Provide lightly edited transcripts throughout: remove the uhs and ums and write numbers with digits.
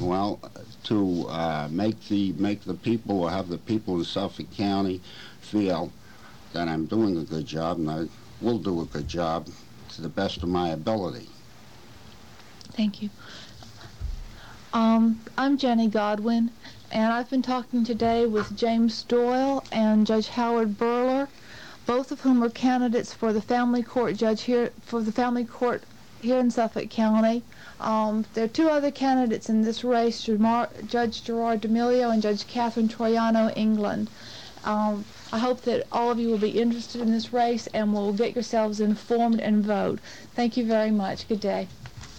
Well, to make the people, or have the people in Suffolk County feel that I'm doing a good job, and I will do a good job to the best of my ability. Thank you. I'm Jenny Godwin, and I've been talking today with James Doyle and Judge Howard Burler, both of whom are candidates for the family court judge here in Suffolk County. There are two other candidates in this race, Judge Gerard D'Amelio and Judge Catherine Troiano England. I hope that all of you will be interested in this race and will get yourselves informed and vote. Thank you very much. Good day.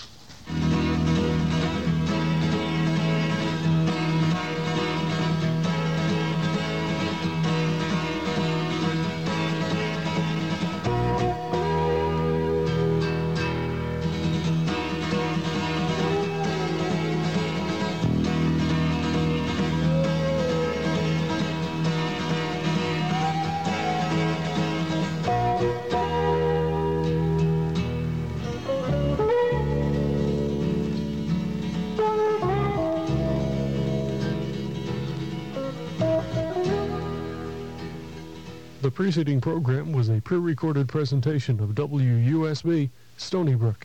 The preceding program was a pre-recorded presentation of WUSB, Stony Brook.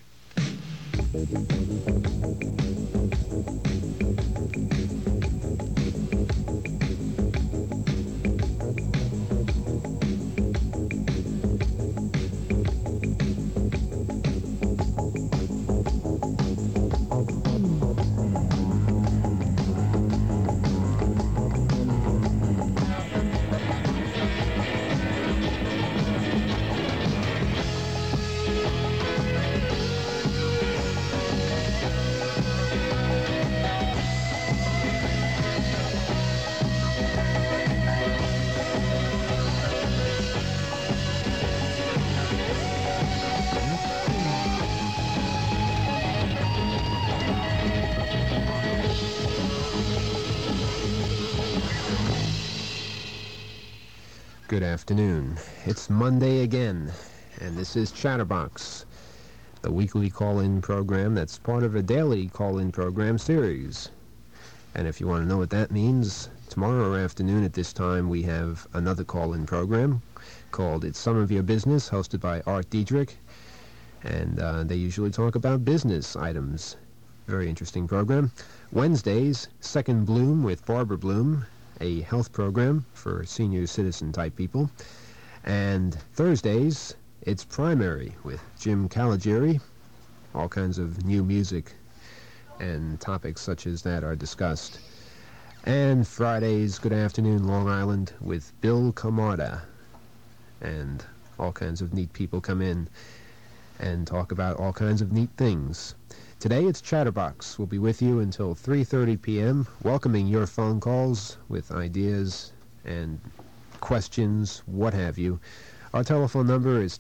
Good afternoon. It's Monday again, and this is Chatterbox, the weekly call-in program that's part of a daily call-in program series. And if you want to know what that means, tomorrow afternoon at this time we have another call-in program called It's Some of Your Business, hosted by Art Diedrich, and they usually talk about business items. Very interesting program. Wednesdays, Second Bloom with Barbara Bloom, a health program for senior citizen type people. And Thursdays, it's Primary with Jim Caligiuri. All kinds of new music and topics such as that are discussed. And Fridays, Good Afternoon Long Island with Bill Camarda. And all kinds of neat people come in and talk about all kinds of neat things. Today it's Chatterbox. We'll be with you until 3:30 p.m., welcoming your phone calls with ideas and questions, what have you. Our telephone number is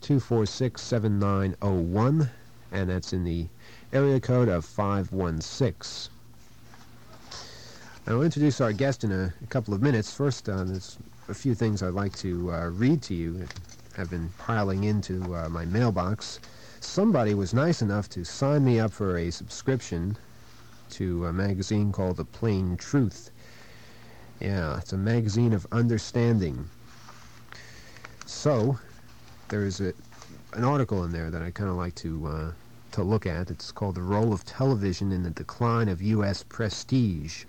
246-7901, and that's in the area code of 516. I'll introduce our guest in a couple of minutes. First, there's a few things I'd like to read to you that have been piling into my mailbox. Somebody was nice enough to sign me up for a subscription to a magazine called The Plain Truth. Yeah, it's a magazine of understanding. So, there's an article in there that I kind of like to look at. It's called The Role of Television in the Decline of U.S. Prestige.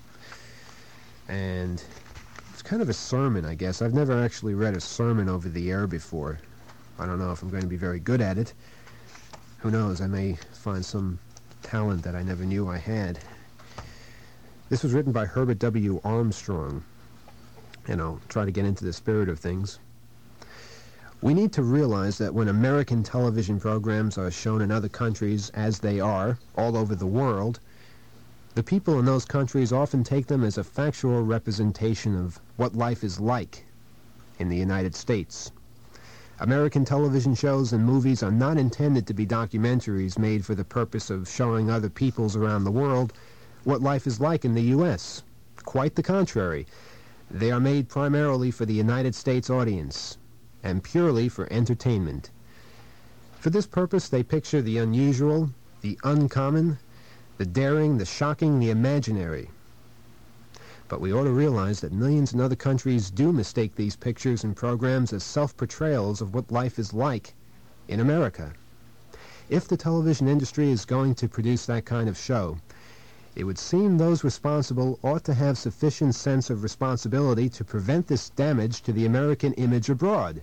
And it's kind of a sermon, I guess. I've never actually read a sermon over the air before. I don't know if I'm going to be very good at it. Who knows, I may find some talent that I never knew I had. This was written by Herbert W. Armstrong, and I'll try to get into the spirit of things. We need to realize that when American television programs are shown in other countries as they are, all over the world, the people in those countries often take them as a factual representation of what life is like in the United States. American television shows and movies are not intended to be documentaries made for the purpose of showing other peoples around the world what life is like in the U.S. Quite the contrary. They are made primarily for the United States audience and purely for entertainment. For this purpose, they picture the unusual, the uncommon, the daring, the shocking, the imaginary. But we ought to realize that millions in other countries do mistake these pictures and programs as self-portrayals of what life is like in America. If the television industry is going to produce that kind of show, it would seem those responsible ought to have sufficient sense of responsibility to prevent this damage to the American image abroad.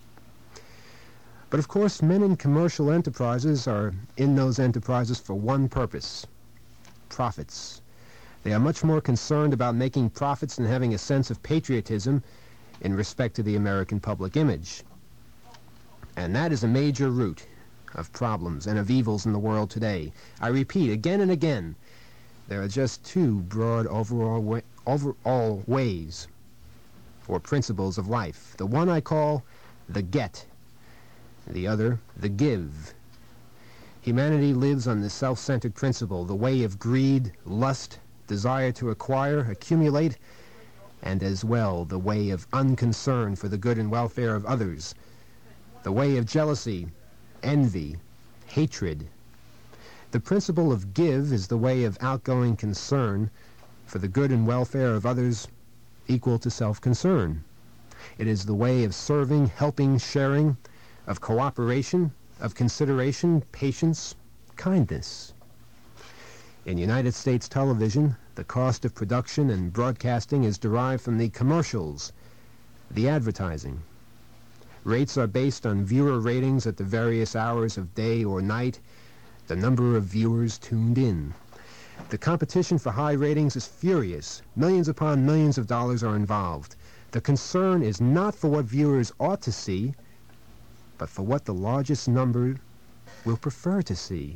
But of course, men in commercial enterprises are in those enterprises for one purpose: profits. They are much more concerned about making profits and having a sense of patriotism in respect to the American public image. And that is a major root of problems and of evils in the world today. I repeat again and again, there are just two broad overall ways or principles of life. The one I call the get, the other the give. Humanity lives on the self-centered principle, the way of greed, lust, desire to acquire, accumulate, and as well the way of unconcern for the good and welfare of others, the way of jealousy, envy, hatred. The principle of give is the way of outgoing concern for the good and welfare of others equal to self-concern. It is the way of serving, helping, sharing, of cooperation, of consideration, patience, kindness. In United States television, the cost of production and broadcasting is derived from the commercials, the advertising. Rates are based on viewer ratings at the various hours of day or night, the number of viewers tuned in. The competition for high ratings is furious. Millions upon millions of dollars are involved. The concern is not for what viewers ought to see, but for what the largest number will prefer to see.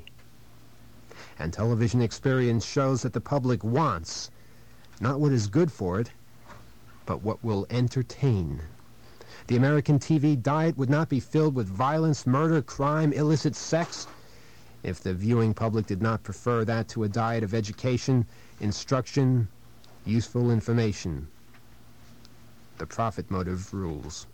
And television experience shows that the public wants not what is good for it, but what will entertain. The American TV diet would not be filled with violence, murder, crime, illicit sex if the viewing public did not prefer that to a diet of education, instruction, useful information. The profit motive rules.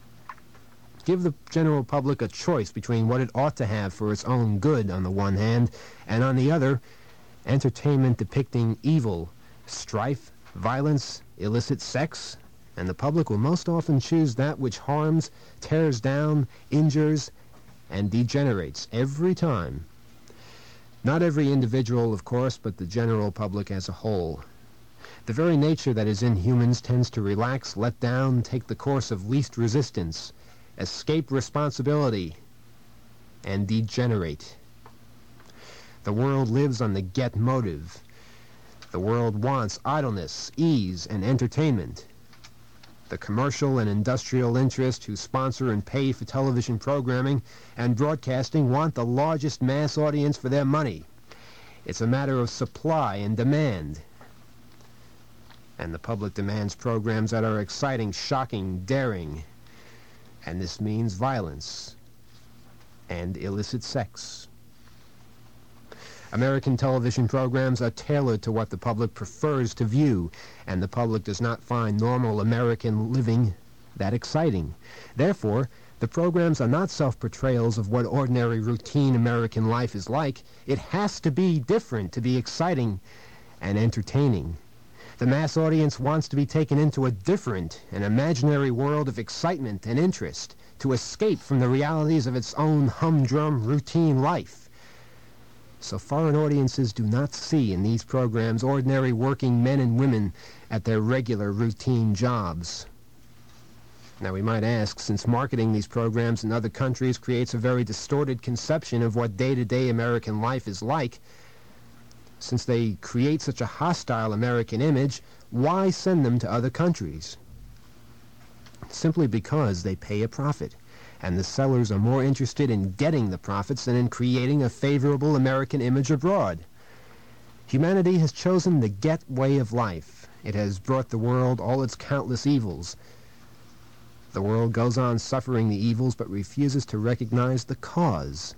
Give the general public a choice between what it ought to have for its own good on the one hand, and on the other, entertainment depicting evil, strife, violence, illicit sex, and the public will most often choose that which harms, tears down, injures, and degenerates every time. Not every individual, of course, but the general public as a whole. The very nature that is in humans tends to relax, let down, take the course of least resistance, escape responsibility, and degenerate. The world lives on the get motive. The world wants idleness, ease, and entertainment. The commercial and industrial interests who sponsor and pay for television programming and broadcasting want the largest mass audience for their money. It's a matter of supply and demand. And the public demands programs that are exciting, shocking, daring. And this means violence and illicit sex. American television programs are tailored to what the public prefers to view, and the public does not find normal American living that exciting. Therefore, the programs are not self-portrayals of what ordinary routine American life is like. It has to be different to be exciting and entertaining. The mass audience wants to be taken into a different and imaginary world of excitement and interest, to escape from the realities of its own humdrum routine life. So foreign audiences do not see in these programs ordinary working men and women at their regular routine jobs. Now we might ask, since marketing these programs in other countries creates a very distorted conception of what day-to-day American life is like, since they create such a hostile American image, why send them to other countries? Simply because they pay a profit, and the sellers are more interested in getting the profits than in creating a favorable American image abroad. Humanity has chosen the get way of life. It has brought the world all its countless evils. The world goes on suffering the evils but refuses to recognize the cause.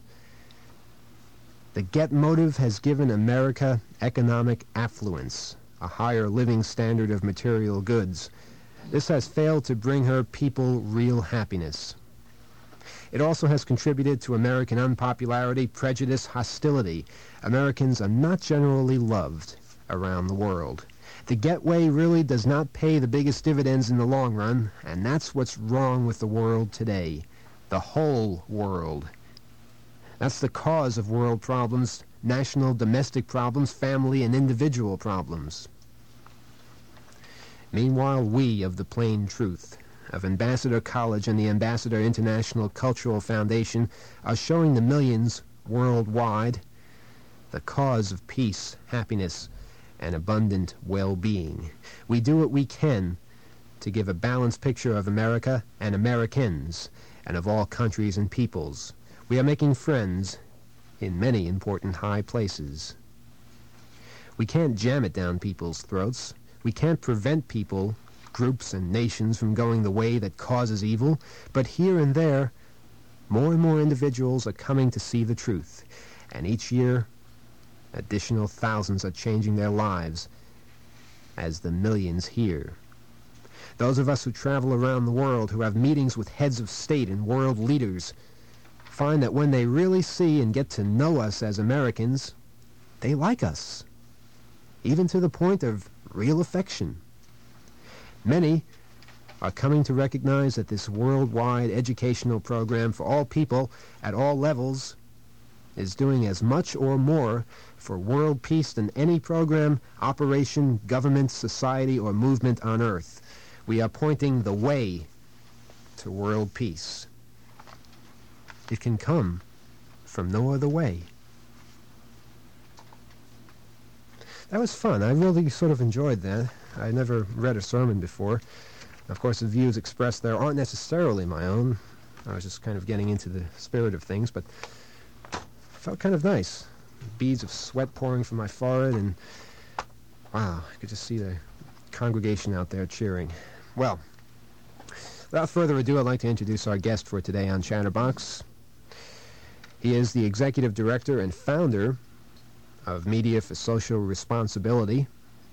The get motive has given America economic affluence, a higher living standard of material goods. This has failed to bring her people real happiness. It also has contributed to American unpopularity, prejudice, hostility. Americans are not generally loved around the world. The getaway really does not pay the biggest dividends in the long run, and that's what's wrong with the world today. The whole world. That's the cause of world problems, national, domestic problems, family, and individual problems. Meanwhile, we of the Plain Truth, of Ambassador College and the Ambassador International Cultural Foundation, are showing the millions worldwide the cause of peace, happiness, and abundant well-being. We do what we can to give a balanced picture of America and Americans, and of all countries and peoples. We are making friends in many important high places. We can't jam it down people's throats. We can't prevent people, groups, and nations from going the way that causes evil, but here and there, more and more individuals are coming to see the truth, and each year, additional thousands are changing their lives as the millions hear. Those of us who travel around the world, who have meetings with heads of state and world leaders, find that when they really see and get to know us as Americans, they like us, even to the point of real affection. Many are coming to recognize that this worldwide educational program for all people at all levels is doing as much or more for world peace than any program, operation, government, society, or movement on earth. We are pointing the way to world peace. It can come from no other way. That was fun. I really sort of enjoyed that. I never read a sermon before. Of course, the views expressed there aren't necessarily my own. I was just kind of getting into the spirit of things, but it felt kind of nice. Beads of sweat pouring from my forehead, and wow, I could just see the congregation out there cheering. Well, without further ado, I'd like to introduce our guest for today on Chatterbox. He is the executive director and founder of Media for Social Responsibility.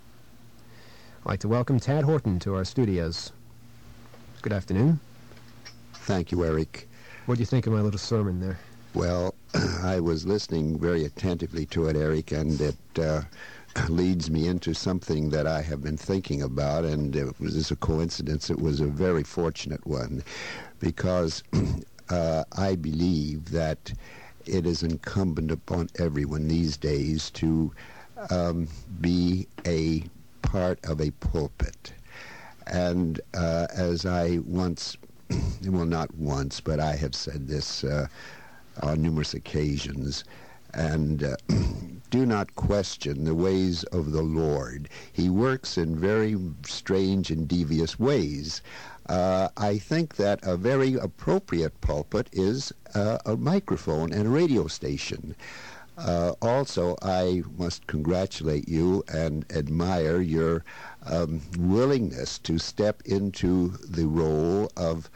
I'd like to welcome Tad Horton to our studios. Good afternoon. Thank you, Eric. What do you think of my little sermon there? Well, I was listening very attentively to it, Eric, and it leads me into something that I have been thinking about, and it was a coincidence. It was a very fortunate one, because I believe that it is incumbent upon everyone these days to be a part of a pulpit. And as I once, well, not once, but I have said this on numerous occasions, and do not question the ways of the Lord. He works in very strange and devious ways. I think that a very appropriate pulpit is a microphone and a radio station. Also, I must congratulate you and admire your willingness to step into the role of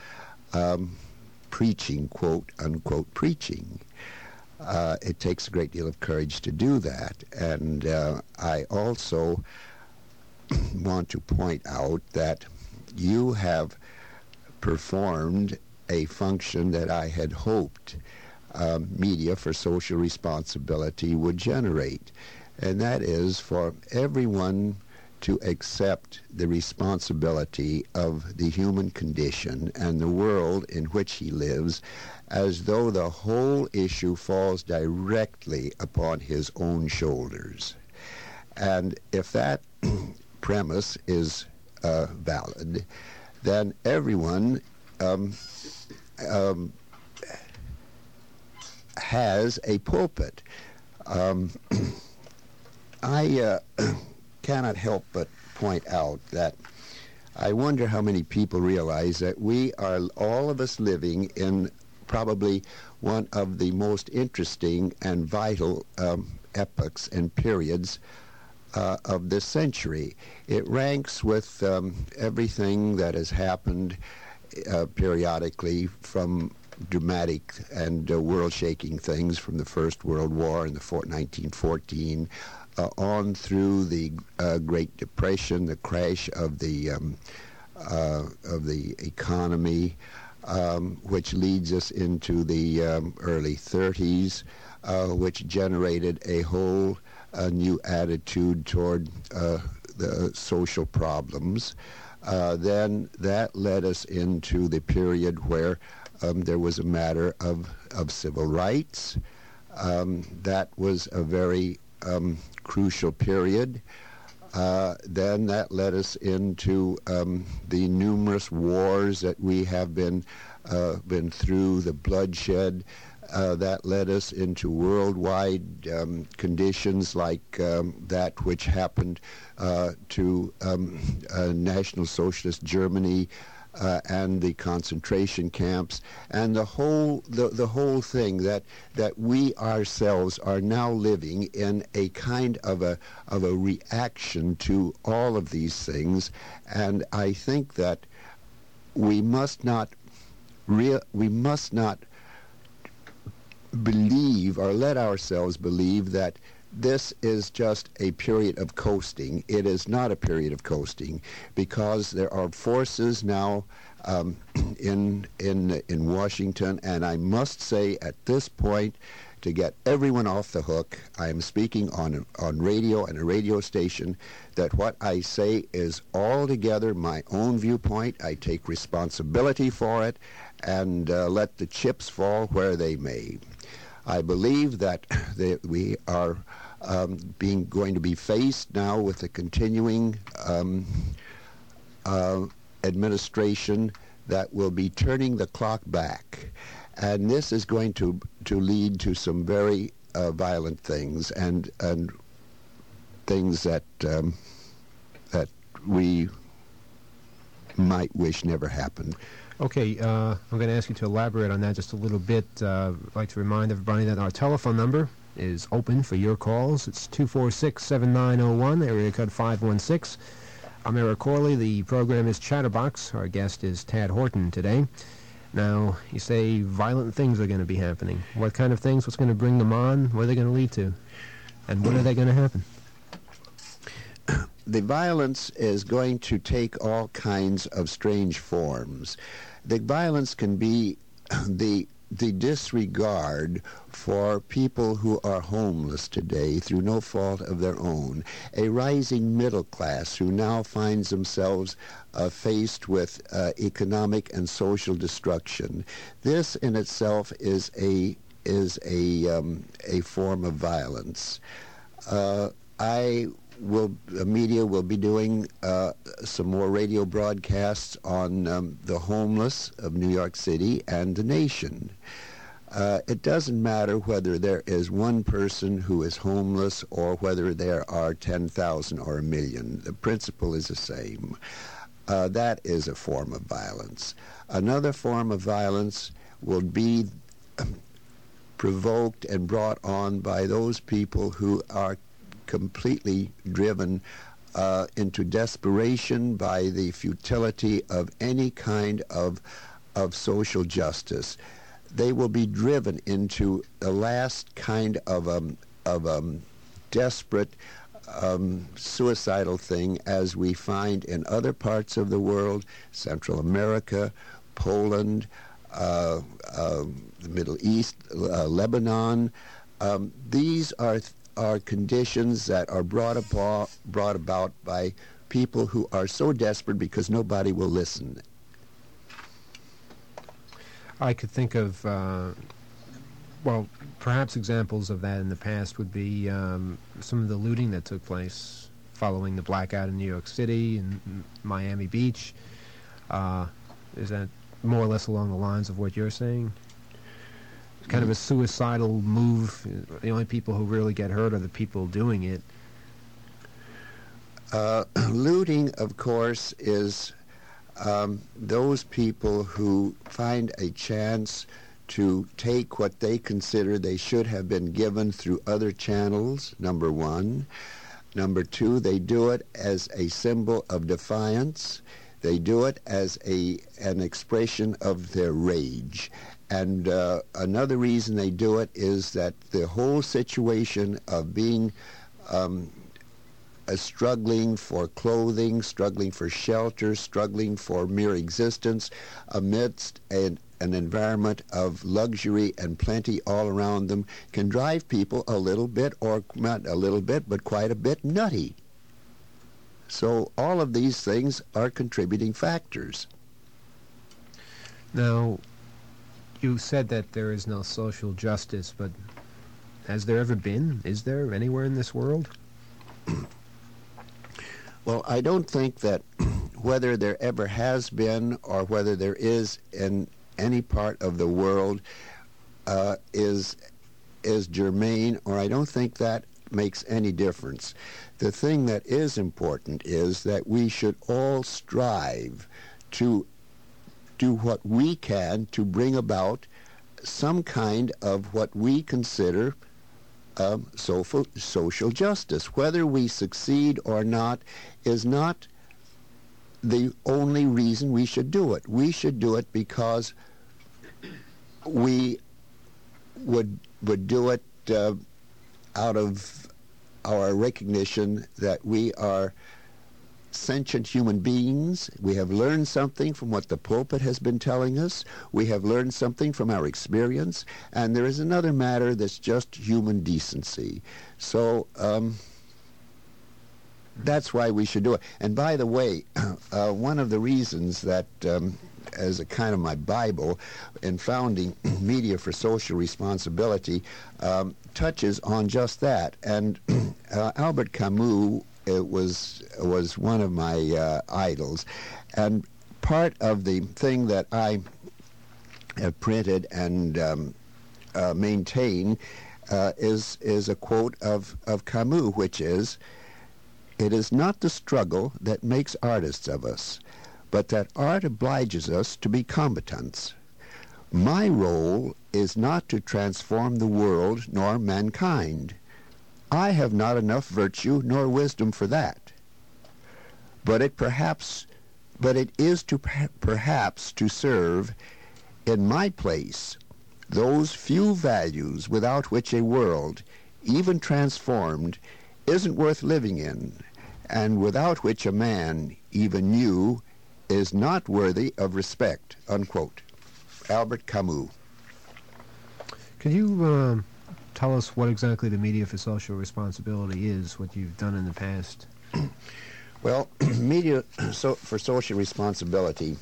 preaching, quote, unquote, preaching. It takes a great deal of courage to do that. And I also want to point out that you have performed a function that I had hoped Media for Social Responsibility would generate, and that is for everyone to accept the responsibility of the human condition and the world in which he lives, as though the whole issue falls directly upon his own shoulders. And if that premise is valid, then everyone has a pulpit. I cannot help but point out that I wonder how many people realize that we are, all of us, living in probably one of the most interesting and vital epochs and periods of this century. It ranks with everything that has happened periodically, from dramatic and world-shaking things from the First World War in the 1914 on through the Great Depression, the crash of the economy, which leads us into the early 30s, which generated a whole new attitude toward the social problems. Then that led us into the period where there was a matter of civil rights. That was a very crucial period. Then that led us into the numerous wars that we have been through, the bloodshed. That led us into worldwide conditions like that which happened to National Socialist Germany and the concentration camps, and the whole thing that we ourselves are now living in a kind of a reaction to all of these things. And I think that we must not believe or let ourselves believe that this is just a period of coasting. It is not a period of coasting, because there are forces now in Washington, and I must say at this point, to get everyone off the hook, I am speaking on radio and a radio station, that what I say is altogether my own viewpoint. I take responsibility for it, and let the chips fall where they may. I believe that we are going to be faced now with the continuing administration that will be turning the clock back. And this is going to lead to some very violent things, and things that we might wish never happened. Okay, I'm going to ask you to elaborate on that just a little bit. I'd like to remind everybody that our telephone number is open for your calls. It's 246-7901, area code 516. I'm Eric Corley. The program is Chatterbox. Our guest is Tad Horton today. Now, you say violent things are going to be happening. What kind of things? What's going to bring them on? What are they going to lead to? And when are they going to happen? The violence is going to take all kinds of strange forms. The violence can be the disregard for people who are homeless today through no fault of their own, a rising middle class who now finds themselves faced with economic and social destruction. This in itself is a form of violence. The media will be doing some more radio broadcasts on the homeless of New York City and the nation. It doesn't matter whether there is one person who is homeless or whether there are 10,000 or 1 million. The principle is the same. That is a form of violence. Another form of violence will be provoked and brought on by those people who are completely driven into desperation by the futility of any kind of social justice. They will be driven into the last kind of desperate suicidal thing, as we find in other parts of the world, Central America, Poland, the Middle East, Lebanon. These are conditions that are brought about by people who are so desperate because nobody will listen. I could think of, well, perhaps examples of that in the past would be some of the looting that took place following the blackout in New York City and Miami Beach. Is that more or less along the lines of what you're saying? Kind of a suicidal move. The only people who really get hurt are the people doing it. Looting, of course, is those people who find a chance to take what they consider they should have been given through other channels, number one. Number two, they do it as a symbol of defiance. They do it as an expression of their rage. And another reason they do it is that the whole situation of being struggling for clothing, struggling for shelter, struggling for mere existence amidst a an environment of luxury and plenty all around them can drive people a little bit, or not a little bit, but quite a bit nutty. So all of these things are contributing factors. Now, you said that there is no social justice, but has there ever been? Is there anywhere in this world? Well, I don't think that whether there ever has been or whether there is in any part of the world is germane, or I don't think that makes any difference. The thing that is important is that we should all strive to do what we can to bring about some kind of what we consider social justice. Whether we succeed or not is not the only reason we should do it. We should do it because we would do it out of our recognition that we are sentient human beings. We have learned something from what the pulpit has been telling us. We have learned something from our experience. And there is another matter that's just human decency. So that's why we should do it. And by the way, one of the reasons that, as a kind of my Bible in founding Media for Social Responsibility, touches on just that. And Albert Camus was one of my idols, and part of the thing that I have printed and maintain is a quote of Camus, which is, "It is not the struggle that makes artists of us, but that art obliges us to be combatants. My role is not to transform the world nor mankind. I have not enough virtue nor wisdom for that. But it is perhaps to serve in my place those few values without which a world, even transformed, isn't worth living in, and without which a man, even new, is not worthy of respect," unquote. Albert Camus. Could you tell us what exactly the Media for Social Responsibility is, what you've done in the past? Well, Media for Social Responsibility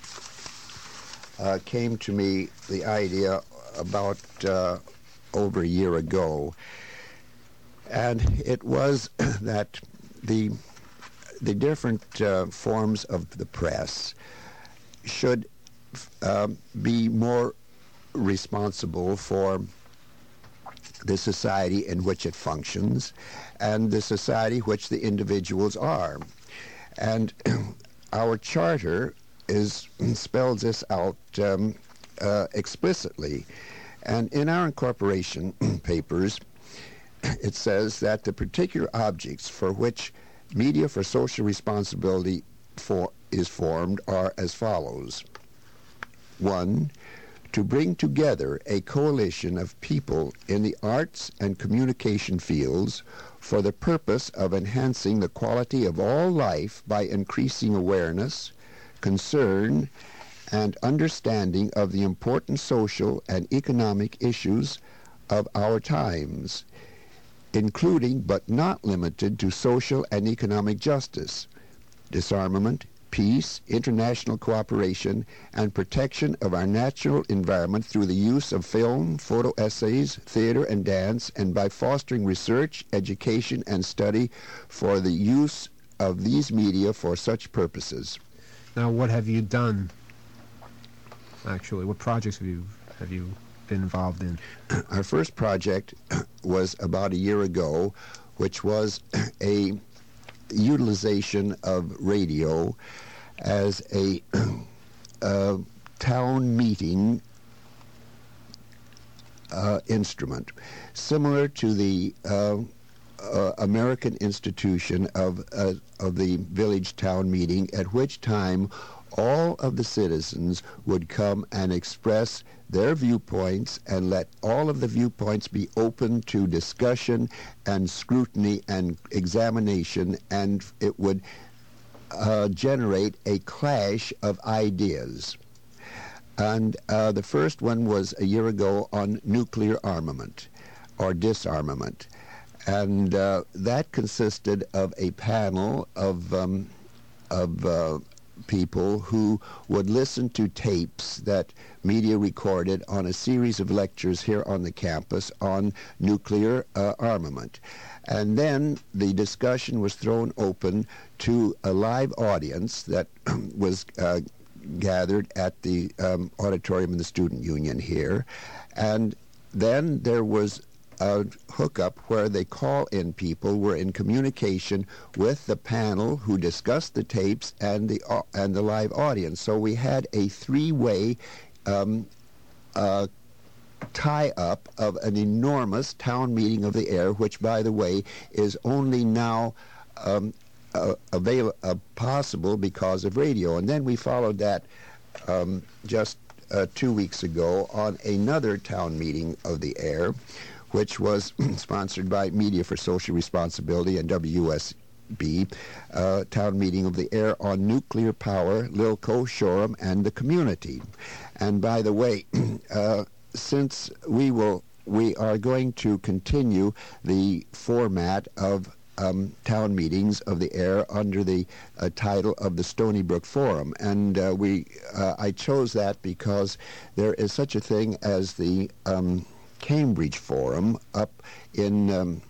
came to me, the idea, about over a year ago. And it was that the different forms of the press should be more responsible for the society in which it functions and the society which the individuals are. And our charter spells this out explicitly. And in our incorporation papers, it says that the particular objects for which Media for Social Responsibility is formed are as follows. 1, to bring together a coalition of people in the arts and communication fields for the purpose of enhancing the quality of all life by increasing awareness, concern, and understanding of the important social and economic issues of our times, including but not limited to social and economic justice, disarmament, peace, international cooperation, and protection of our natural environment through the use of film, photo essays, theater, and dance, and by fostering research, education, and study for the use of these media for such purposes." Now, what have you done, actually? What projects have you been involved in? Our first project was about a year ago, which was a utilization of radio as a town meeting instrument, similar to the American institution of the village town meeting, at which time all of the citizens would come and express their viewpoints and let all of the viewpoints be open to discussion and scrutiny and examination, and it would generate a clash of ideas. And the first one was a year ago on nuclear armament or disarmament. And that consisted of a panel of people who would listen to tapes that media recorded on a series of lectures here on the campus on nuclear armament. And then the discussion was thrown open to a live audience that was gathered at the auditorium in the Student Union here. And then there was a hookup where they call in people, were in communication with the panel who discussed the tapes and the live audience. So we had a three-way tie-up of an enormous town meeting of the air, which, by the way, is only now possible because of radio. And then we followed that just 2 weeks ago on another town meeting of the air, which was sponsored by Media for Social Responsibility and WUSB, town meeting of the air on nuclear power, Lilco, Shoreham, and the community. And by the way, since we are going to continue the format of town meetings of the air under the title of the Stony Brook Forum, and I chose that because there is such a thing as the Cambridge Forum up in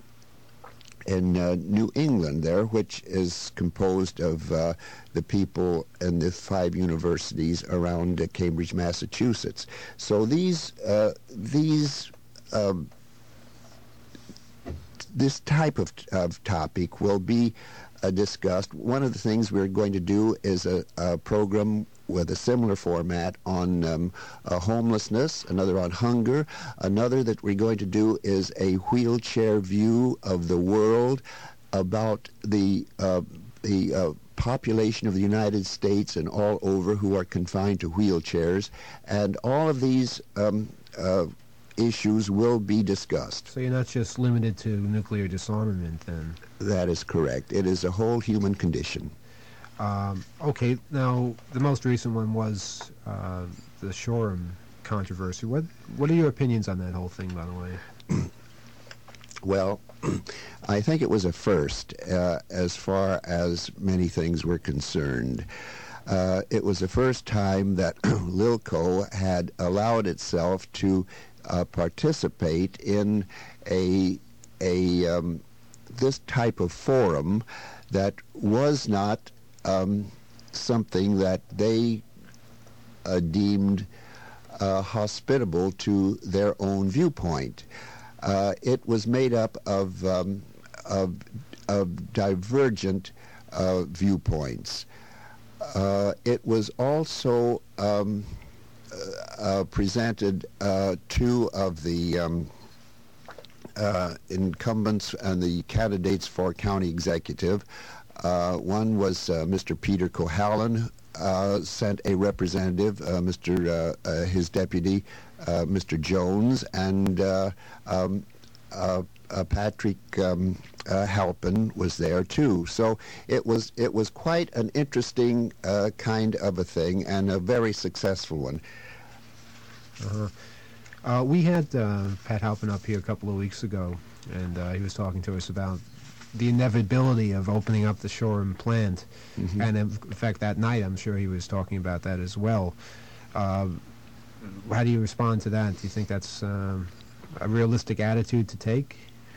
New England there, which is composed of the people in the 5 universities around Cambridge, Massachusetts. So this type of topic will be discussed. One of the things we're going to do is a program with a similar format on homelessness, another on hunger. Another that we're going to do is a wheelchair view of the world about the population of the United States and all over who are confined to wheelchairs. And all of these issues will be discussed. So you're not just limited to nuclear disarmament, then? That is correct. It is a whole human condition. Okay, now the most recent one was the Shoreham controversy. What are your opinions on that whole thing, by the way? Well, I think it was a first as far as many things were concerned. It was the first time that Lilco had allowed itself to participate in this type of forum that was not something that they deemed hospitable to their own viewpoint. It was made up of divergent viewpoints. It was also presented two of the incumbents and the candidates for county executive. One was Mr. Peter Cohalan, sent a representative, his deputy, Mr. Jones, and Patrick Halpin was there too. So it was quite an interesting kind of a thing, and a very successful one. We had Pat Halpin up here a couple of weeks ago, and he was talking to us about the inevitability of opening up the Shoreham plant. Mm-hmm. And in fact, that night, I'm sure he was talking about that as well. How do you respond to that? Do you think that's a realistic attitude to take?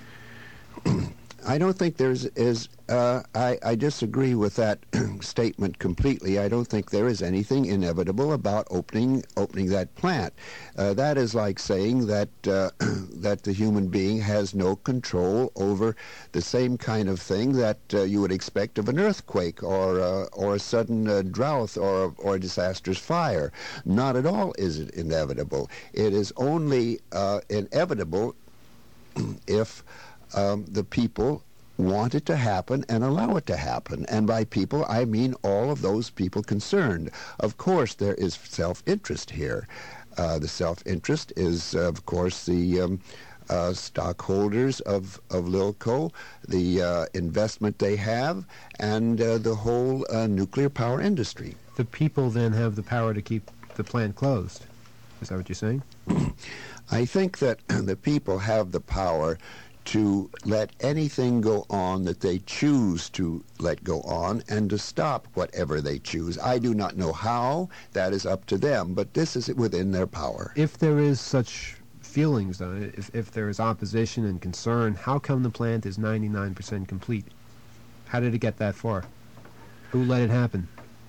I don't think I disagree with that statement completely. I don't think there is anything inevitable about opening that plant. That is like saying that that the human being has no control over the same kind of thing that you would expect of an earthquake or a sudden drought or a disastrous fire. Not at all is it inevitable. It is only inevitable if the people want it to happen and allow it to happen. And by people, I mean all of those people concerned. Of course, there is self-interest here. The self-interest is, of course, the stockholders of Lilco, the investment they have, and the whole nuclear power industry. The people then have the power to keep the plant closed. Is that what you're saying? I think that the people have the power to let anything go on that they choose to let go on and to stop whatever they choose. I do not know how. That is up to them, but this is within their power. If there is such feelings, though, if there is opposition and concern, how come the plant is 99% complete? How did it get that far? Who let it happen?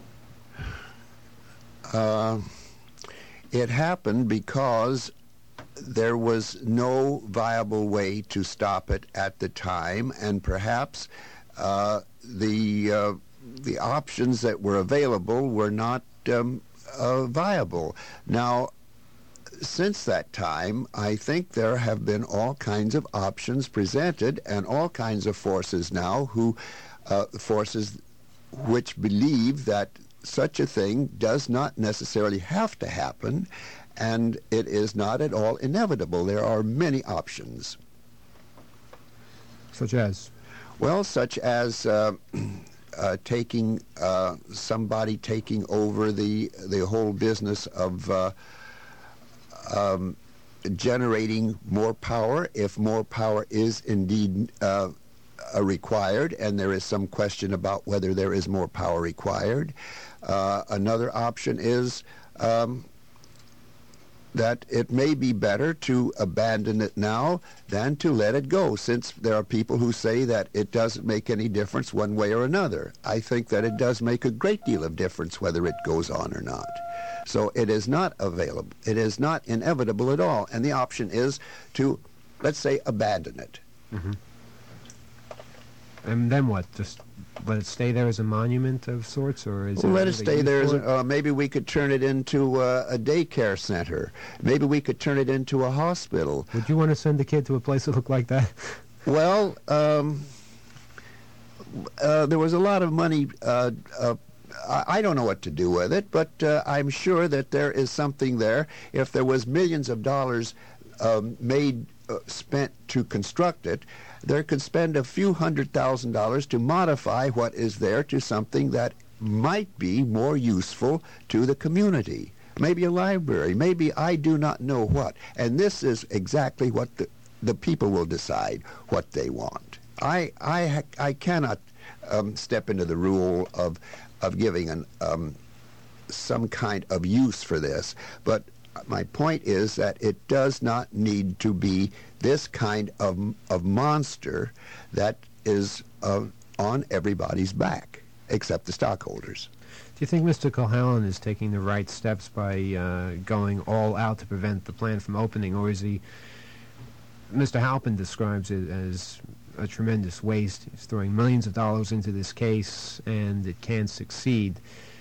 It happened because there was no viable way to stop it at the time, and perhaps the options that were available were not viable. Now, since that time, I think there have been all kinds of options presented and all kinds of forces now forces which believe that such a thing does not necessarily have to happen, and it is not at all inevitable. There are many options. Such as? Well, such as somebody taking over the whole business of generating more power, if more power is indeed required, and there is some question about whether there is more power required. Another option is that it may be better to abandon it now than to let it go, since there are people who say that it doesn't make any difference one way or another. I think that it does make a great deal of difference whether it goes on or not. So it is not available. It is not inevitable at all. And the option is to, let's say, abandon it. Mm-hmm. And then what? Just let it stay there as a monument of sorts, or is let it stay there as maybe we could turn it into a daycare center. Maybe we could turn it into a hospital. Would you want to send a kid to a place that looked like that? Well, there was a lot of money. I don't know what to do with it, but I'm sure that there is something there. If there was millions of dollars spent to construct it, there could spend a few $100,000 to modify what is there to something that might be more useful to the community. Maybe a library, maybe I do not know what. And this is exactly what the people will decide what they want. I cannot step into the rule of giving some kind of use for this, but my point is that it does not need to be this kind of monster that is on everybody's back, except the stockholders. Do you think Mr. Cohalan is taking the right steps by going all out to prevent the plant from opening, or is he... Mr. Halpin describes it as a tremendous waste. He's throwing millions of dollars into this case, and it can't succeed.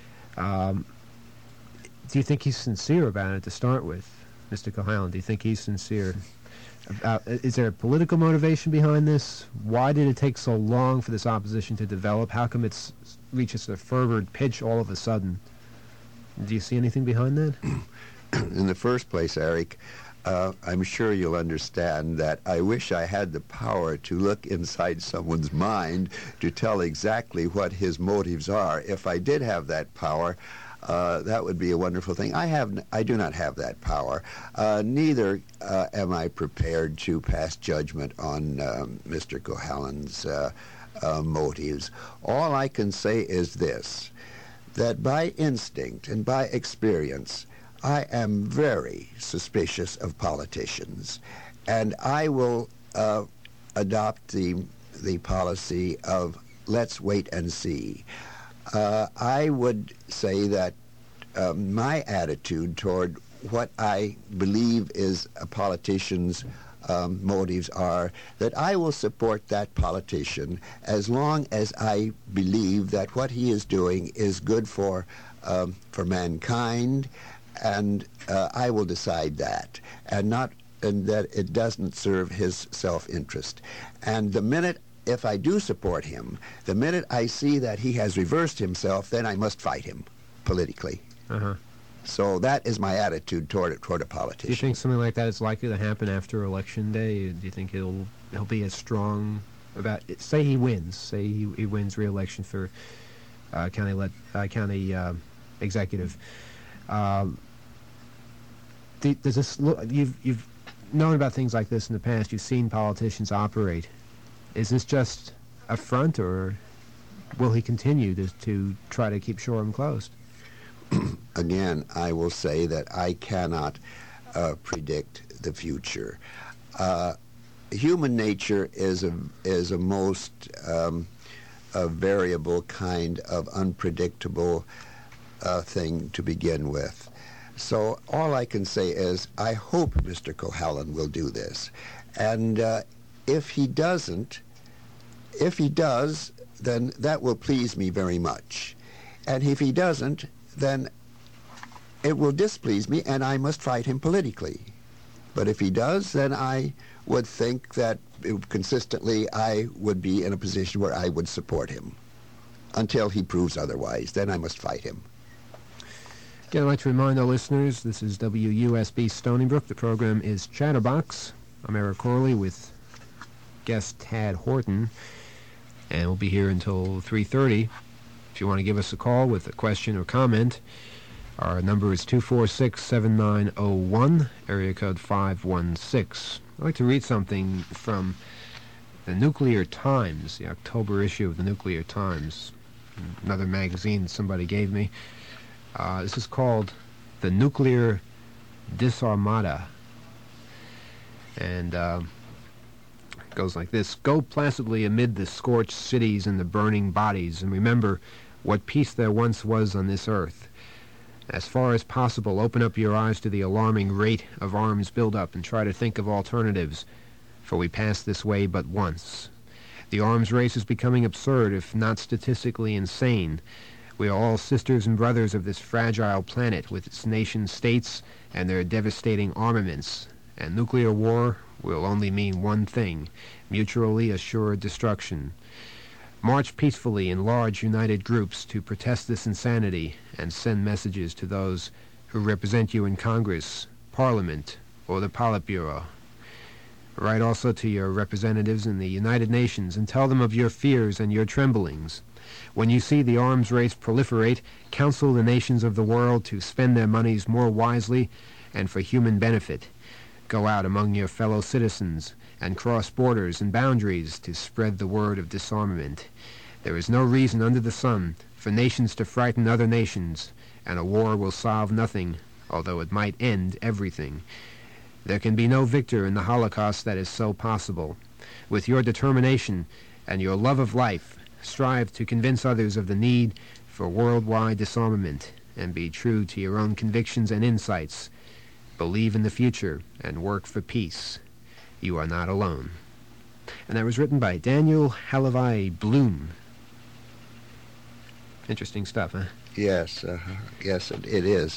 Do you think he's sincere about it to start with, Mr. Cohalan? Do you think he's sincere? Is there a political motivation behind this? Why did it take so long for this opposition to develop? How come it's reaches a fervid pitch all of a sudden? Do you see anything behind that? In the first place, Eric, I'm sure you'll understand that I wish I had the power to look inside someone's mind to tell exactly what his motives are. If I did have that power, that would be a wonderful thing. I do not have that power. Neither am I prepared to pass judgment on Mr. Cohalan's motives. All I can say is this, that by instinct and by experience, I am very suspicious of politicians, and I will adopt the policy of let's wait and see. I would say that my attitude toward what I believe is a politician's motives are that I will support that politician as long as I believe that what he is doing is good for mankind, and I will decide that, and that it doesn't serve his self-interest. And the minute, if I do support him, the minute I see that he has reversed himself, then I must fight him politically. Uh-huh. So that is my attitude toward a politician. Do you think something like that is likely to happen after Election Day? Do you think he'll be as strong about it? Say he wins. Say he wins re-election for county executive. Does this look? You've known about things like this in the past. You've seen politicians operate. Is this just a front, or will he continue to try to keep Shoreham closed? Again, I will say that I cannot predict the future. Human nature is a most a variable kind of unpredictable thing to begin with. So all I can say is I hope Mr. Cohalan will do this. And if he does, then that will please me very much. And if he doesn't, then it will displease me, and I must fight him politically. But if he does, then I would think that consistently I would be in a position where I would support him until he proves otherwise. Then I must fight him. Again, I'd like to remind our listeners, this is WUSB Stony Brook. The program is Chatterbox. I'm Eric Corley with guest Tad Horton, and we'll be here until 3:30. If you want to give us a call with a question or comment, our number is 246-7901, area code 516. I'd like to read something from the Nuclear Times, the October issue of the Nuclear Times, another magazine somebody gave me. This is called The Nuclear Disarmada. And it goes like this. Go placidly amid the scorched cities and the burning bodies, and remember what peace there once was on this earth. As far as possible, open up your eyes to the alarming rate of arms buildup and try to think of alternatives, for we pass this way but once. The arms race is becoming absurd, if not statistically insane. We are all sisters and brothers of this fragile planet with its nation-states and their devastating armaments, and nuclear war will only mean one thing, mutually assured destruction. March peacefully in large united groups to protest this insanity and send messages to those who represent you in Congress, Parliament, or the Politburo. Write also to your representatives in the United Nations and tell them of your fears and your tremblings. When you see the arms race proliferate, counsel the nations of the world to spend their monies more wisely and for human benefit. Go out among your fellow citizens and cross borders and boundaries to spread the word of disarmament. There is no reason under the sun for nations to frighten other nations, and a war will solve nothing, although it might end everything. There can be no victor in the Holocaust that is so possible. With your determination and your love of life, strive to convince others of the need for worldwide disarmament, and be true to your own convictions and insights. Believe in the future and work for peace. You are not alone. And that was written by Daniel Halavai Bloom. Interesting stuff, huh? Yes, yes, it is.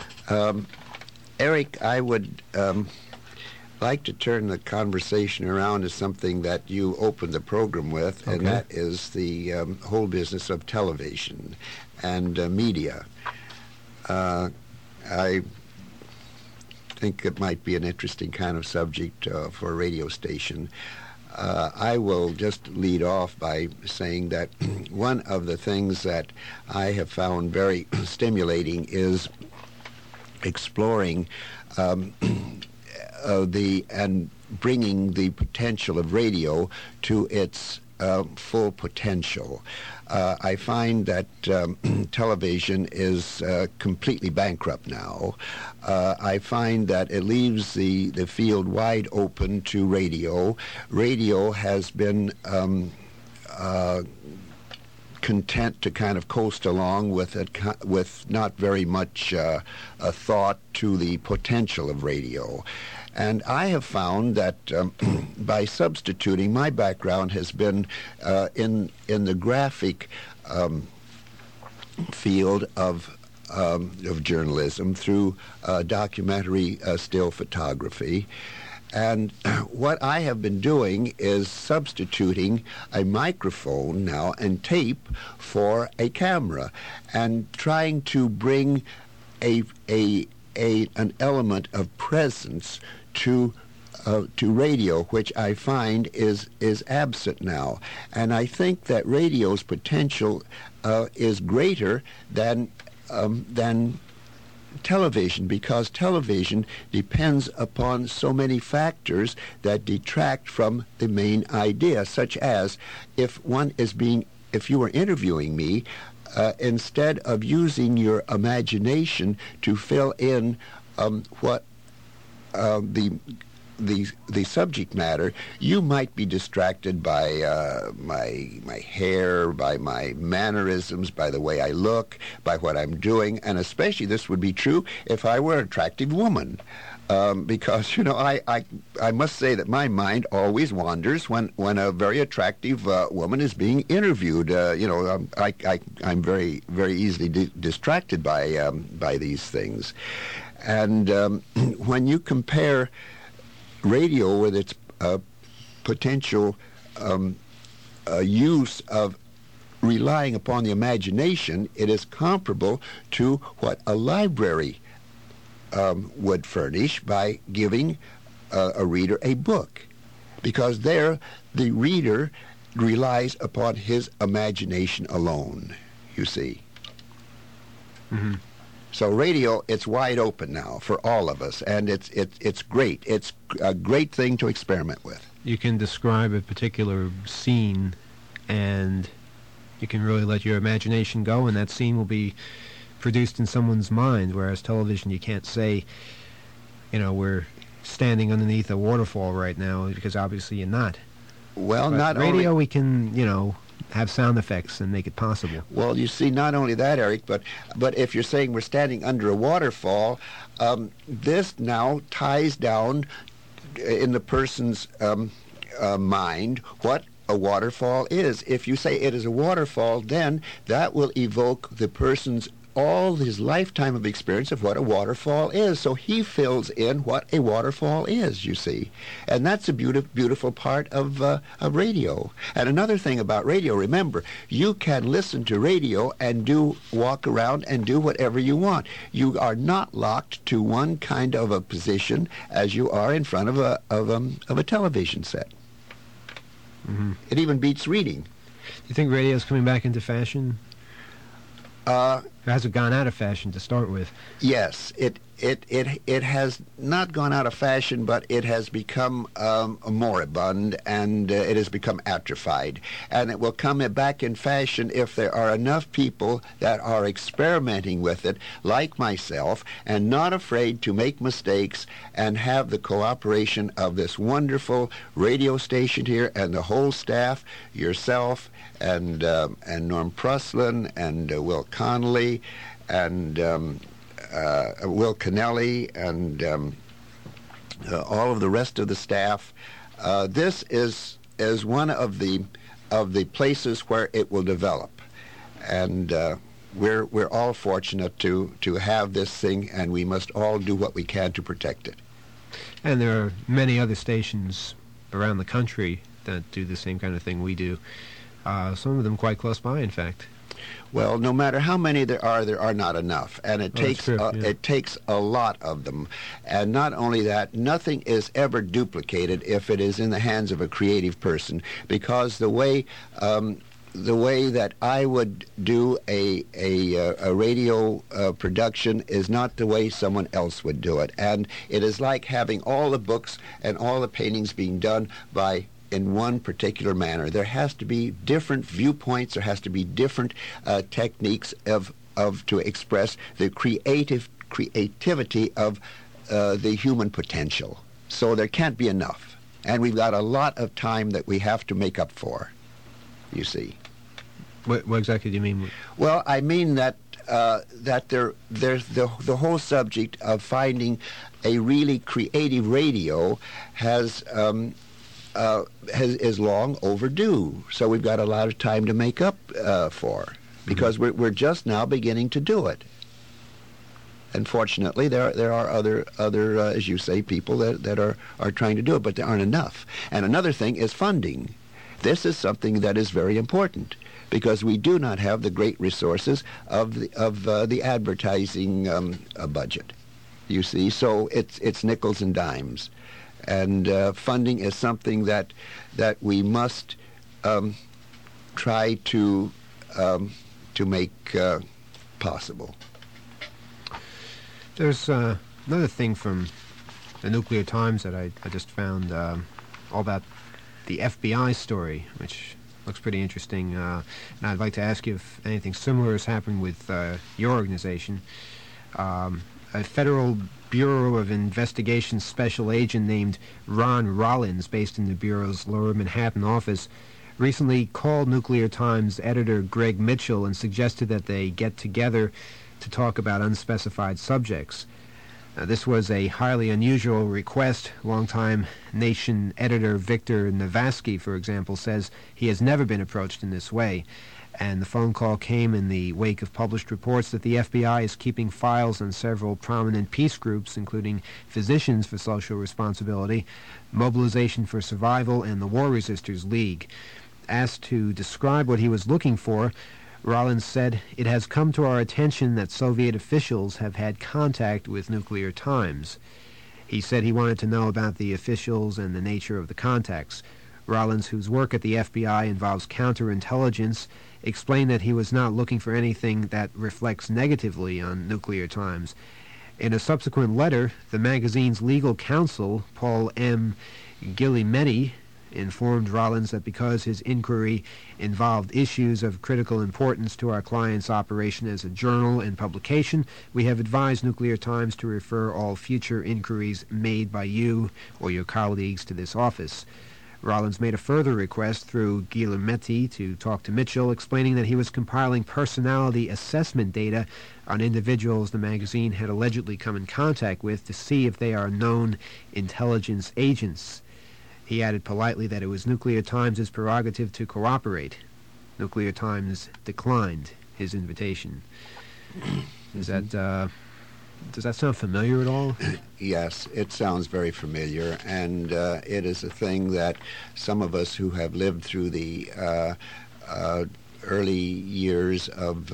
Eric, I would like to turn the conversation around to something that you opened the program with, and that is the whole business of television and media. I think it might be an interesting kind of subject for a radio station. I will just lead off by saying that one of the things that I have found very stimulating is exploring and bringing the potential of radio to its full potential. I find that television is completely bankrupt now. I find that it leaves the field wide open to radio. Radio has been content to kind of coast along with not very much a thought to the potential of radio. And I have found that by substituting, my background has been in the graphic field of journalism through documentary still photography. And what I have been doing is substituting a microphone now and tape for a camera, and trying to bring an element of presence to radio, which I find is absent now. And I think that radio's potential is greater than television, because television depends upon so many factors that detract from the main idea, such as if you were interviewing me, instead of using your imagination to fill in what the subject matter, you might be distracted by my hair, by my mannerisms, by the way I look, by what I'm doing, and especially this would be true if I were an attractive woman. Because, you know, I must say that my mind always wanders when a very attractive woman is being interviewed. I'm very, very easily distracted by these things. And when you compare radio with its potential use of relying upon the imagination, it is comparable to what a library would furnish by giving a reader a book, because there the reader relies upon his imagination alone, you see. Mm-hmm. So radio, it's wide open now for all of us, and it's great. It's a great thing to experiment with. You can describe a particular scene, and you can really let your imagination go, and that scene will be produced in someone's mind, whereas television, you can't say, you know, we're standing underneath a waterfall right now, because obviously you're not. Well, But not radio, only... we can, you know, have sound effects and make it possible. Well, you see, not only that, Eric, but if you're saying we're standing under a waterfall, this now ties down in the person's mind what a waterfall is. If you say it is a waterfall, then that will evoke the person's all his lifetime of experience of what a waterfall is. So he fills in what a waterfall is, you see. And that's a beautiful part of radio. And another thing about radio, remember, you can listen to radio and walk around and do whatever you want. You are not locked to one kind of a position as you are in front of a television set. Mm-hmm. It even beats reading. Do you think radio's coming back into fashion? It hasn't gone out of fashion to start with. Yes, it has not gone out of fashion, but it has become moribund, and it has become atrophied. And it will come back in fashion if there are enough people that are experimenting with it, like myself, and not afraid to make mistakes and have the cooperation of this wonderful radio station here and the whole staff, yourself, and Norm Pruslin, and Will Connolly, and Will Kennelly, and all of the rest of the staff. This is one of the places where it will develop, and we're all fortunate to have this thing, and we must all do what we can to protect it. And there are many other stations around the country that do the same kind of thing we do. Some of them quite close by, in fact. Well, no matter how many there are not enough, and it takes a lot of them. And not only that, nothing is ever duplicated if it is in the hands of a creative person, because the way that I would do a radio production is not the way someone else would do it, and it is like having all the books and all the paintings being done in one particular manner. There has to be different viewpoints. There has to be different techniques to express the creativity of the human potential. So there can't be enough, and we've got a lot of time that we have to make up for. You see. What exactly do you mean? Well, I mean that there's the whole subject of finding a really creative radio is long overdue. So we've got a lot of time to make up for, because we're just now beginning to do it. And fortunately, there are other as you say, people that are trying to do it, but there aren't enough. And another thing is funding. This is something that is very important, because we do not have the great resources of the advertising budget. You see, so it's nickels and dimes. And funding is something that we must try to make possible. There's another thing from the Nuclear Times that I just found, all about the FBI story, which looks pretty interesting. And I'd like to ask you if anything similar has happened with your organization. A Federal Bureau of Investigation special agent named Ron Rollins, based in the Bureau's Lower Manhattan office, recently called Nuclear Times editor Greg Mitchell and suggested that they get together to talk about unspecified subjects. This was a highly unusual request. Longtime Nation editor Victor Navasky, for example, says he has never been approached in this way. And the phone call came in the wake of published reports that the FBI is keeping files on several prominent peace groups, including Physicians for Social Responsibility, Mobilization for Survival, and the War Resisters League. Asked to describe what he was looking for, Rollins said, "It has come to our attention that Soviet officials have had contact with Nuclear Times." He said he wanted to know about the officials and the nature of the contacts. Rollins, whose work at the FBI involves counterintelligence, explained that he was not looking for anything that reflects negatively on Nuclear Times. In a subsequent letter, the magazine's legal counsel, Paul M. Guglielmetti, informed Rollins that because his inquiry involved issues of critical importance to our client's operation as a journal and publication, we have advised Nuclear Times to refer all future inquiries made by you or your colleagues to this office. Rollins made a further request through Guglielmetti to talk to Mitchell, explaining that he was compiling personality assessment data on individuals the magazine had allegedly come in contact with to see if they are known intelligence agents. He added politely that it was Nuclear Times' prerogative to cooperate. Nuclear Times declined his invitation. Does that sound familiar at all? Yes, it sounds very familiar, and it is a thing that some of us who have lived through the early years of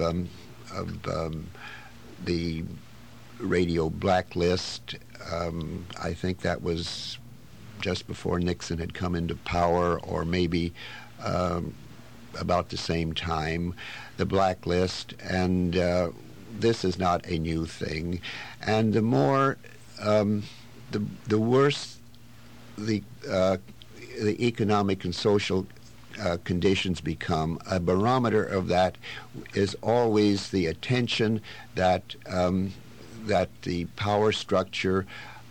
the radio blacklist, I think that was just before Nixon had come into power, or maybe about the same time, the blacklist, and this is not a new thing. And the more, the worse the economic and social conditions become, a barometer of that is always the attention that that the power structure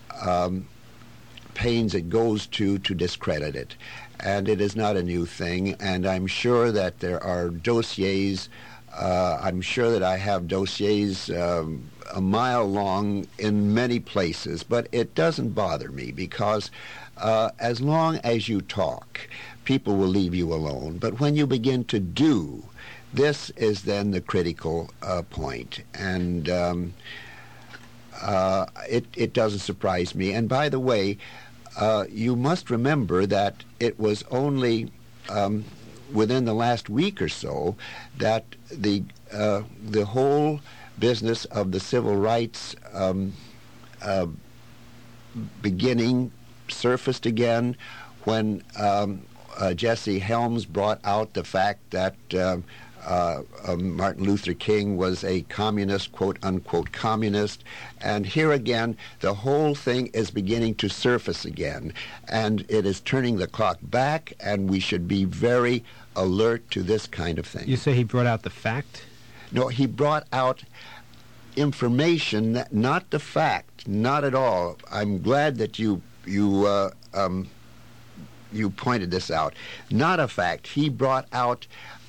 pains it goes to discredit it. And it is not a new thing, and I'm sure that there are dossiers, I'm sure that I have dossiers a mile long in many places, but it doesn't bother me because as long as you talk, people will leave you alone. But when you begin to do, this is then the critical point. And it doesn't surprise me. And by the way, you must remember that it was only within the last week or so that the whole business of the civil rights beginning surfaced again when Jesse Helms brought out the fact that Martin Luther King was a communist, quote-unquote communist. And here again, the whole thing is beginning to surface again. And it is turning the clock back, and we should be very alert to this kind of thing. You say he brought out the fact? No, he brought out information, not the fact, not at all. I'm glad that you pointed this out. Not a fact. He brought out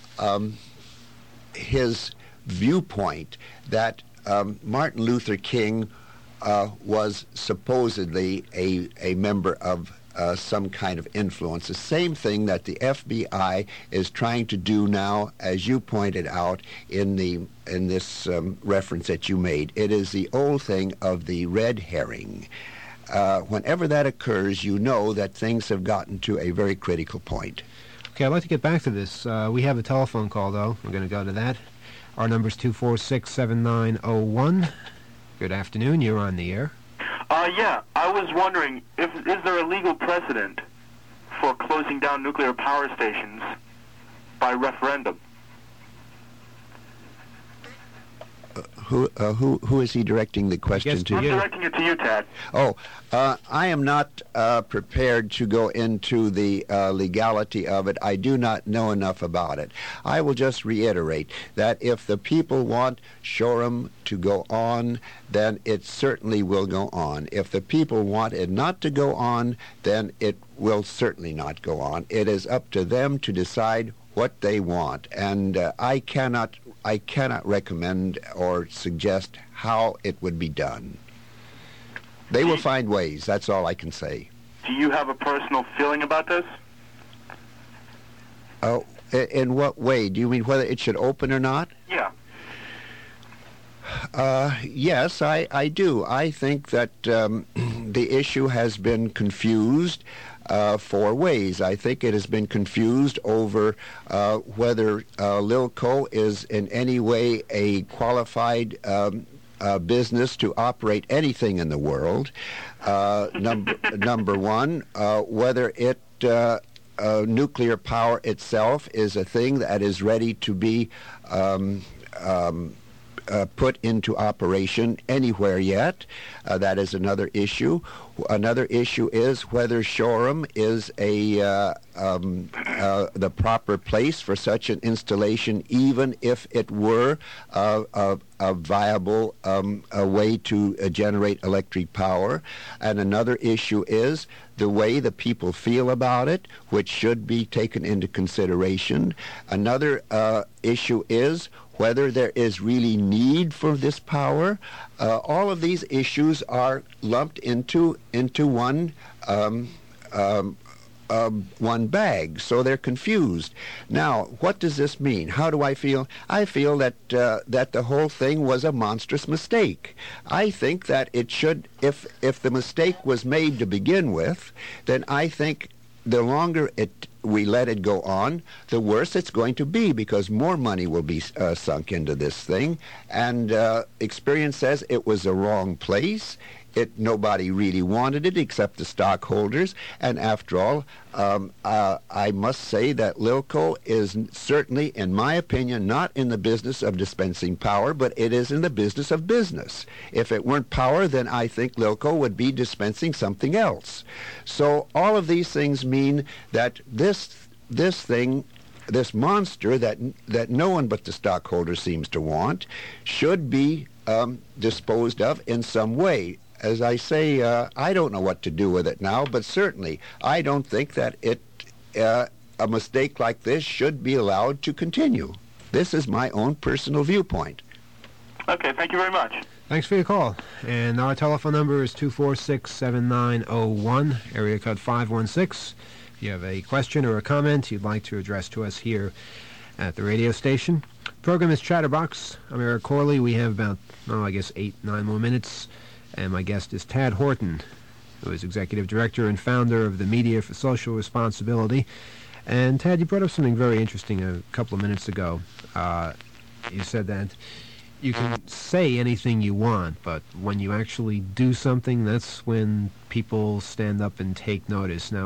his viewpoint that Martin Luther King was supposedly a member of some kind of influence. The same thing that the FBI is trying to do now, as you pointed out in this reference that you made. It is the old thing of the red herring. Whenever that occurs, you know that things have gotten to a very critical point. Okay, I'd like to get back to this. We have a telephone call, though. We're going to go to that. Our number's 246-7901. Good afternoon. You're on the air. Yeah, I was wondering, is there a legal precedent for closing down nuclear power stations by referendum? Who is he directing the question to? I'm directing it to you, Tad. Oh, I am not prepared to go into the legality of it. I do not know enough about it. I will just reiterate that if the people want Shoreham to go on, then it certainly will go on. If the people want it not to go on, then it will certainly not go on. It is up to them to decide what they want, and I cannot recommend or suggest how it would be done. They will find ways. That's all I can say. Do you have a personal feeling about this? Oh, in what way? Do you mean whether it should open or not? Yeah. Yes, I do. I think that the issue has been confused for ways. I think it has been confused over whether Lilco is in any way a qualified business to operate anything in the world. Number one, whether it nuclear power itself is a thing that is ready to be put into operation anywhere yet. That is another issue. Another issue is whether Shoreham is the proper place for such an installation, even if it were a viable way to generate electric power. And another issue is the way the people feel about it, which should be taken into consideration. Another issue is whether there is really need for this power. All of these issues are lumped into one one bag, so they're confused. Now, what does this mean? How do I feel? I feel that that the whole thing was a monstrous mistake. I think that it should, if the mistake was made to begin with, then I think the longer we let it go on, the worse it's going to be, because more money will be sunk into this thing. And experience says it was the wrong place. Nobody really wanted it except the stockholders. And after all, I must say that Lilco is certainly, in my opinion, not in the business of dispensing power, but it is in the business of business. If it weren't power, then I think Lilco would be dispensing something else. So all of these things mean that this monster that no one but the stockholder seems to want should be disposed of in some way. As I say, I don't know what to do with it now, but certainly I don't think that a mistake like this should be allowed to continue. This is my own personal viewpoint. Okay, thank you very much. Thanks for your call. And our telephone number is 246-7901, area code 516. If you have a question or a comment you'd like to address to us here at the radio station. The program is Chatterbox. I'm Eric Corley. We have about, 8-9 more minutes. And my guest is Tad Horton, who is Executive Director and founder of the Media for Social Responsibility. And Tad, you brought up something very interesting a couple of minutes ago. You said that you can say anything you want, but when you actually do something, that's when people stand up and take notice. Now,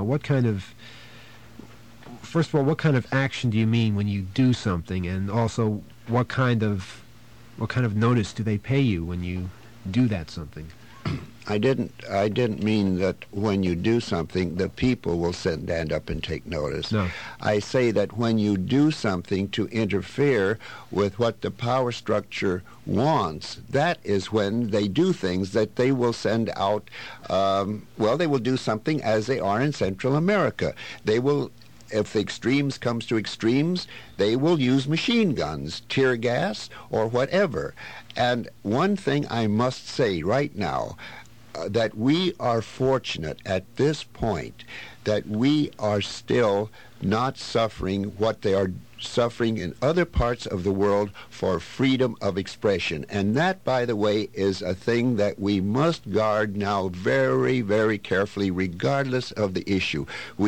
first of all, what kind of action do you mean when you do something? And also, what kind of notice do they pay you when you do that something? I didn't mean that when you do something, the people will stand up and take notice. No. I say that when you do something to interfere with what the power structure wants, that is when they do things that they will send out, they will do something as they are in Central America. They will, if the extremes comes to extremes, they will use machine guns, tear gas, or whatever. And one thing I must say right now, that we are fortunate at this point that we are still not suffering what they are suffering in other parts of the world for freedom of expression. And that, by the way, is a thing that we must guard now very, very carefully, regardless of the issue.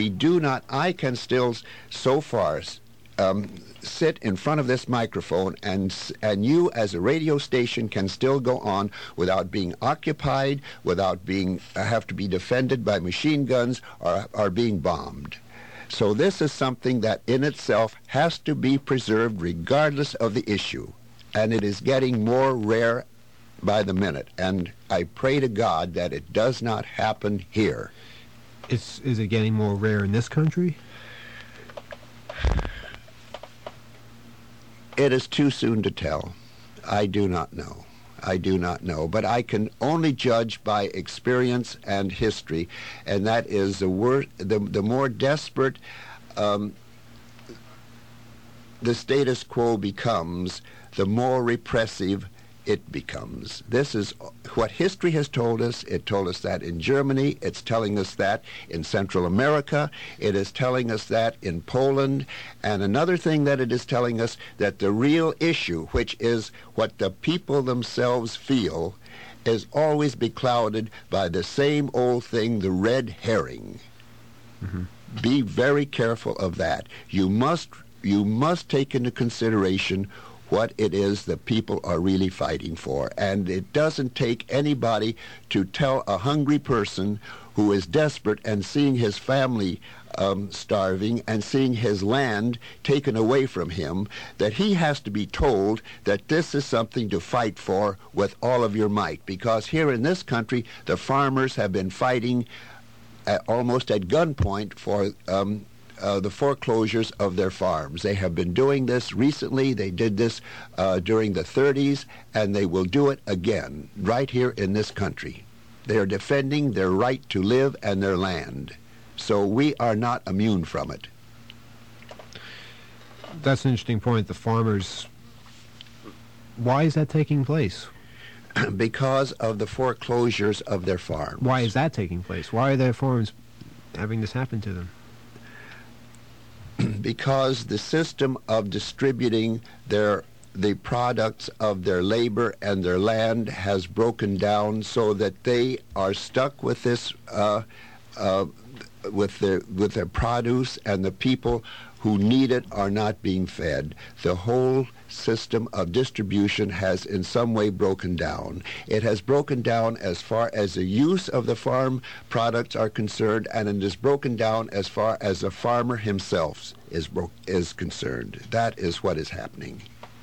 I can still, so far, sit in front of this microphone, and you as a radio station can still go on without being occupied, without have to be defended by machine guns or being bombed. So this is something that in itself has to be preserved regardless of the issue. and it is getting more rare by the minute. And I pray to God that it does not happen here. Is it getting more rare in this country? It is too soon to tell. I do not know. I do not know. But I can only judge by experience and history, and that is the more desperate the status quo becomes, the more repressive it becomes. This is what history has told us. It told us that in Germany. It's telling us that in Central America. It is telling us that in Poland. And another thing that it is telling us, that the real issue, which is what the people themselves feel, is always beclouded by the same old thing, the red herring. Mm-hmm. Be very careful of that. You must take into consideration what it is that people are really fighting for. And it doesn't take anybody to tell a hungry person who is desperate and seeing his family starving and seeing his land taken away from him, that he has to be told that this is something to fight for with all of your might. Because here in this country, the farmers have been fighting almost at gunpoint for the foreclosures of their farms. They have been doing this recently. They did this during the 30s, and they will do it again right here in this country. They are defending their right to live and their land. So we are not immune from it. That's an interesting point. The farmers, why is that taking place? Because of the foreclosures of their farms. Why is that taking place? Why are their farms having this happen to them? Because the system of distributing the products of their labor and their land has broken down, so that they are stuck with this, with their produce, and the people who need it are not being fed. The whole system of distribution has in some way broken down. It has broken down as far as the use of the farm products are concerned, and it is broken down as far as the farmer himself is concerned. That is what is happening.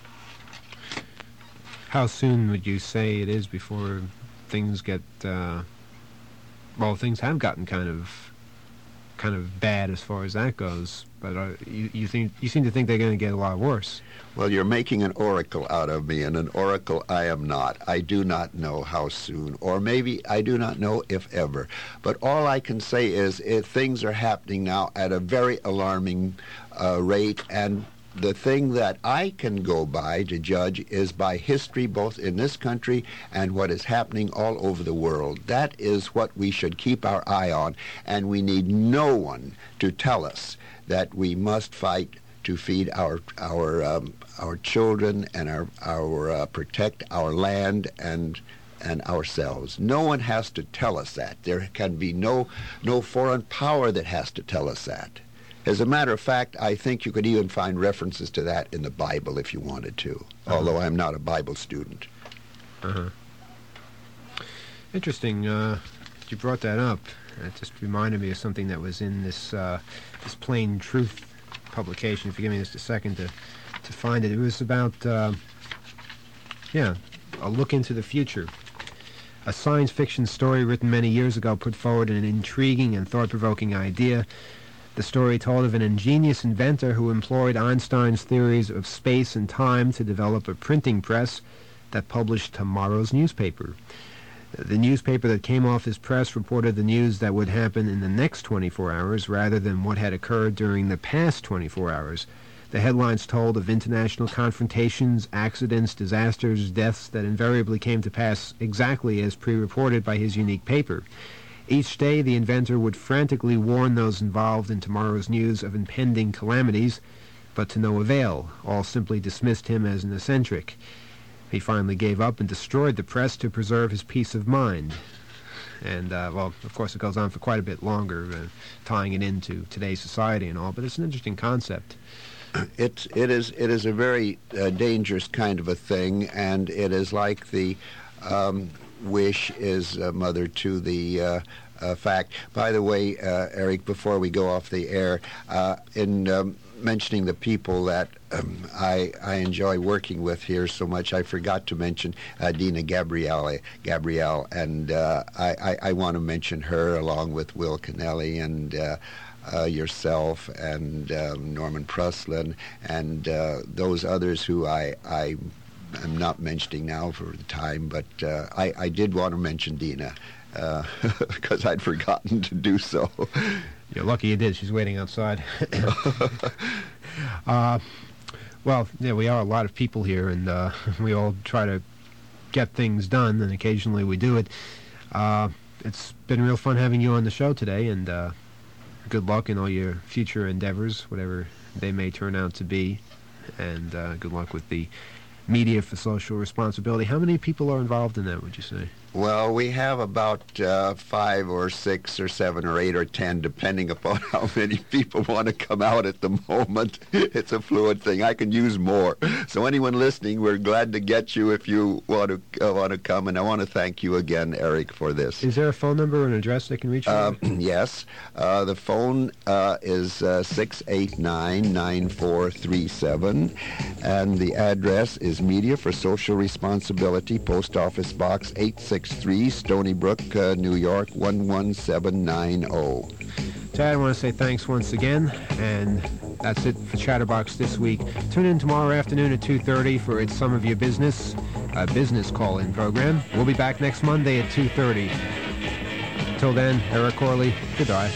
How soon would you say it is before things get, things have gotten kind of bad as far as that goes, but you seem to think they're going to get a lot worse. Well, you're making an oracle out of me, and an oracle I am not. I do not know how soon, or maybe I do not know if ever. But all I can say is things are happening now at a very alarming rate, and the thing that I can go by to judge is by history, both in this country and what is happening all over the world. That is what we should keep our eye on, and we need no one to tell us that we must fight to feed our children and our protect our land and ourselves. No one has to tell us that. There can be no foreign power that has to tell us that. As a matter of fact, I think you could even find references to that in the Bible if you wanted to, although I'm not a Bible student. Interesting. You brought that up. It just reminded me of something that was in this Plain Truth publication. If you give me just a second to find it. It was about, a look into the future. A science fiction story written many years ago put forward an intriguing and thought-provoking idea. The story told of an ingenious inventor who employed Einstein's theories of space and time to develop a printing press that published tomorrow's newspaper. The newspaper that came off his press reported the news that would happen in the next 24 hours rather than what had occurred during the past 24 hours. The headlines told of international confrontations, accidents, disasters, deaths that invariably came to pass exactly as pre-reported by his unique paper. Each day, the inventor would frantically warn those involved in tomorrow's news of impending calamities, but to no avail. All simply dismissed him as an eccentric. He finally gave up and destroyed the press to preserve his peace of mind. And, of course, it goes on for quite a bit longer, tying it into today's society and all, but it's an interesting concept. It is a very dangerous kind of a thing, and it is like the wish is mother to the fact. By the way, Eric, before we go off the air, in mentioning the people that I enjoy working with here so much, I forgot to mention Dina Gabrielle, and I want to mention her along with Will Kennelly and yourself and Norman Pruslin and those others who I am not mentioning now for the time, but I did want to mention Dina because I'd forgotten to do so. You're lucky you did. She's waiting outside. Well, yeah, we are a lot of people here, and we all try to get things done, and occasionally we do it. It's been real fun having you on the show today, and good luck in all your future endeavors, whatever they may turn out to be, and good luck with the Media for Social Responsibility. How many people are involved in that, would you say? Well, we have about 5 or 6 or 7 or 8 or 10, depending upon how many people want to come out at the moment. It's a fluid thing. I can use more. So anyone listening, we're glad to get you if you want to come. And I want to thank you again, Eric, for this. Is there a phone number or an address they can reach you? Yes. The phone is 689-9437. And the address is Media for Social Responsibility, Post Office Box 863, Stony Brook, New York 11790. Tad, I want to say thanks once again, and that's it for Chatterbox this week. Tune in tomorrow afternoon at 2:30 for It's Some of Your Business, a business call-in program. We'll be back next Monday at 2:30. Till then, Eric Corley, goodbye.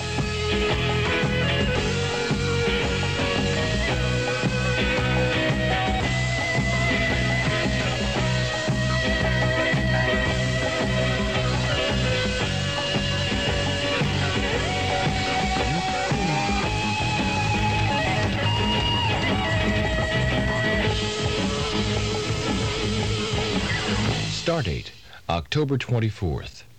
Stardate, October 24th.